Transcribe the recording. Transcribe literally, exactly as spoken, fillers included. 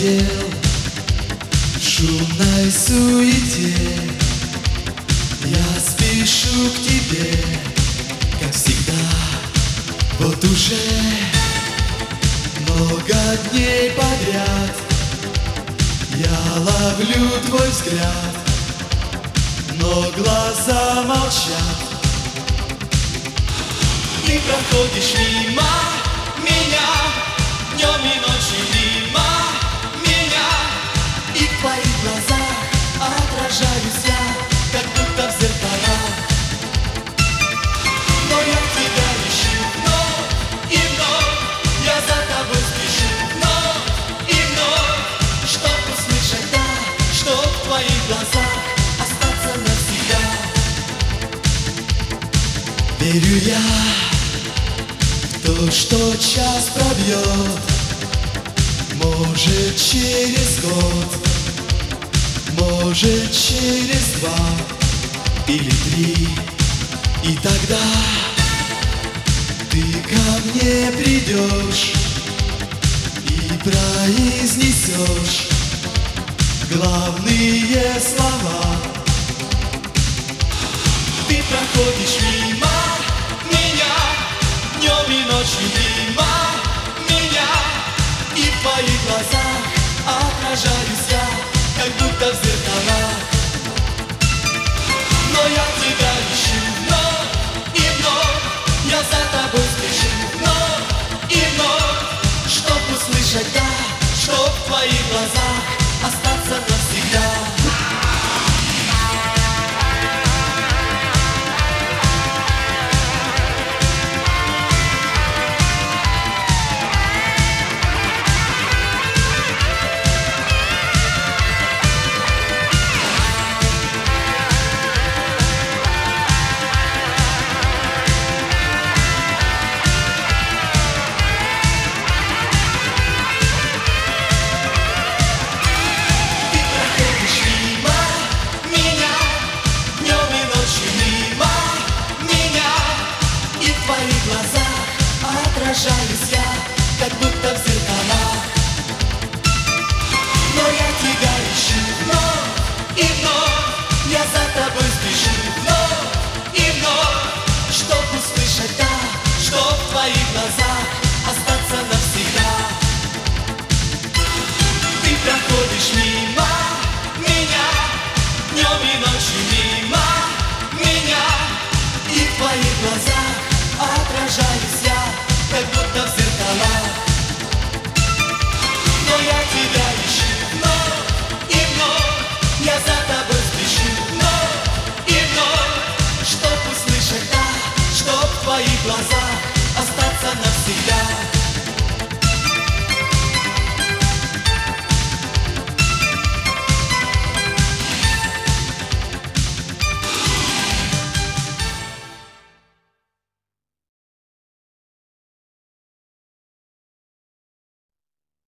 дел, в шумной суете я спешу к тебе, как всегда. Вот уже много дней подряд я ловлю твой взгляд, но глаза молчат. Ты проходишь мимо меня, днем и ночью мимо меня, и в твоих глазах отражаюсь я, как будто в зеркалах. Но я тебя ищу вновь и вновь, я за тобой спешу вновь и вновь, чтоб услышать да, что в твоих глазах остаться навсегда. Верю я в то, что час пробьет, может через год, может через два или три, и тогда ты ко мне придешь и произнесешь главные слова. Ты проходишь мимо меня, днем и ночью мимо меня, и в твоих глазах отражаюсь я, как будто в зеркалах. Но я тебя ищу вновь и вновь, я за тобой спешу вновь и вновь, чтоб услышать да, чтоб в твоих глазах остаться навсегда.